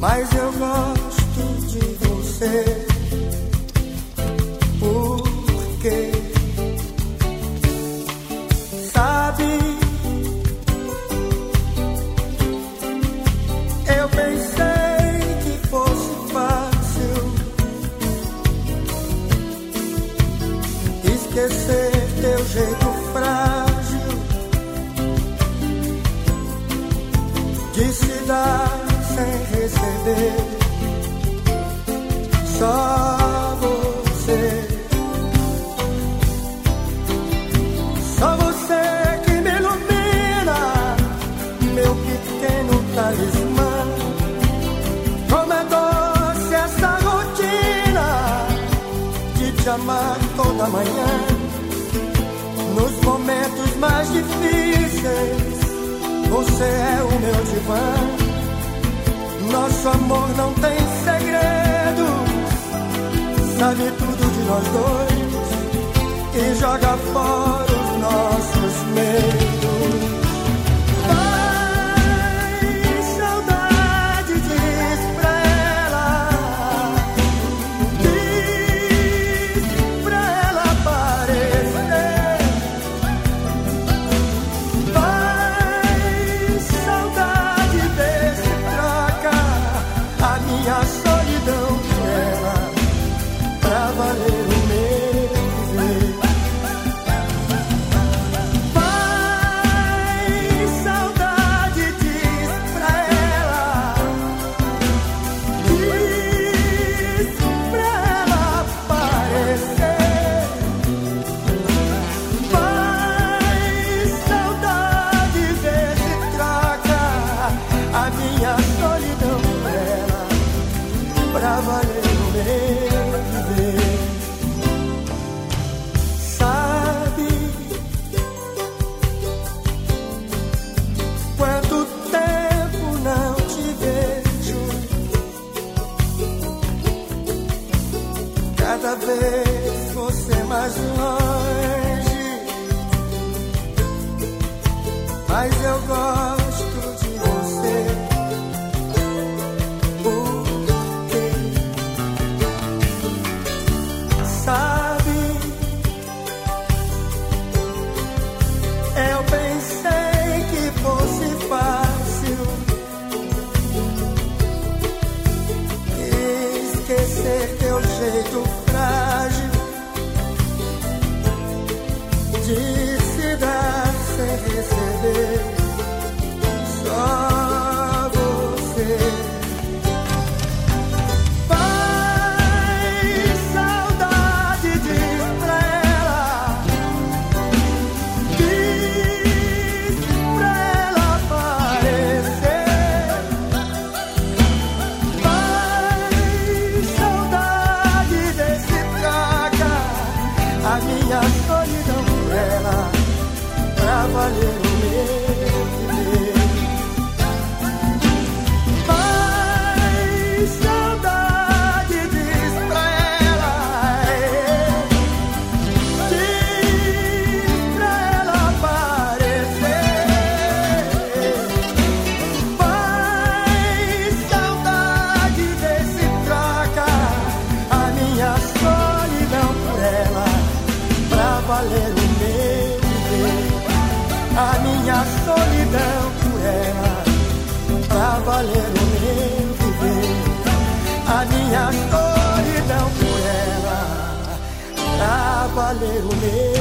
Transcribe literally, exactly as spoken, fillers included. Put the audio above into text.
mas eu gosto de você. Por quê? Sabe, eu pensei que fosse fácil esquecer teu jeito frágil de se dar sem receber. Só você, só você que me ilumina, meu pequeno talismã. Como é doce essa rotina de te amar toda manhã. Nos momentos mais difíceis, você é o meu divã. Nosso amor não tem segredo, sabe tudo de nós dois e joga fora os nossos medos. Ai, saudade, diz pra ela, diz pra ela aparecer. Vai, saudade, vê se troca a minha solidão por ela, pra valer o meu viver. Vai, saudade, diz pra ela, diz pra ela aparecer. Vai, saudade, vê se troca a minha solidão por ela, pra valer o meu viver. Sabe quanto tempo não te vejo? Cada vez você mais longe, mas eu gosto de você. Sabe, eu pensei que fosse fácil esquecer teu jeito frágil de se dar sem receber. Só você. A minha solidão por ela, pra valer o meu viver. Vai, saudade, diz pra ela, diz pra ela aparecer. Vai, saudade, vê se troca a minha solidão por ela, pra valer o meu viver. A minha solidão por ela, pra valer o meu viver. A minha solidão por ela, pra valer o meu